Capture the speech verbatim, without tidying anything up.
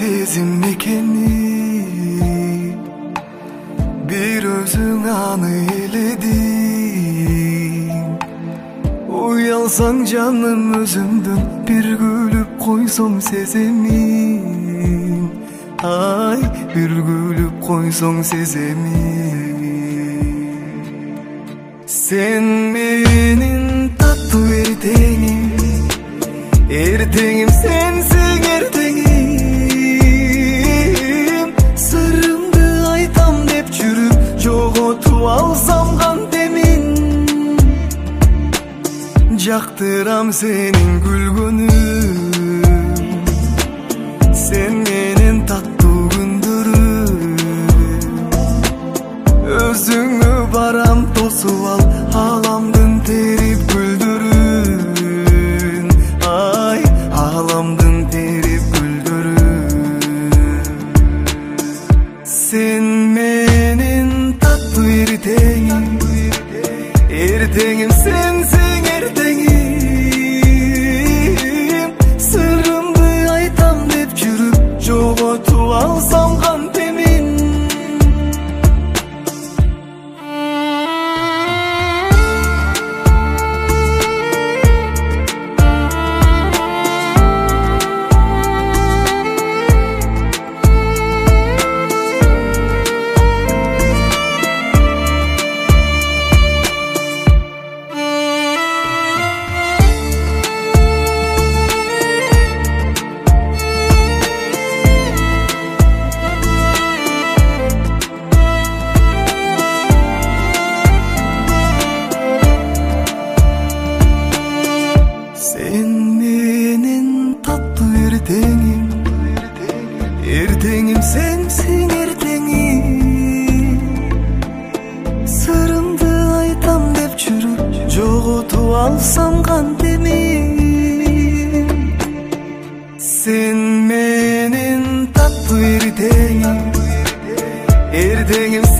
сезим экени, бир өзүң аны эледиң. Уялсаң жаным өзүңдөн, бир күлүп койсоң сеземин. Ай, бир күлүп койсоң сеземин. Сен менин таттуу эртеңим, эртеңим сенсиң эртеңим. Сырымды айтам деп жүрүп, жоготуп алсам кантемин. Жактырам сенин күлгөнүң, сен менен таттуу күндөрүм. Өзүңө барам тосуп ал, аламдын терип гүлдөрүн. Ай, аламдын терип гүлдөрүн. Сен менин таттуу эртеңим, эртеңим сенсиң эртеңим. Сырымды айтам деп жүрүп, жоготуп алсам кантемин. Сен менин таттуу эртеңим, эртеңим сенсиң эртеңим. Сырымды айтам деп жүрүп, жоготуп алсам кантемин. Сен менин таттуу эртеңим, эртеңим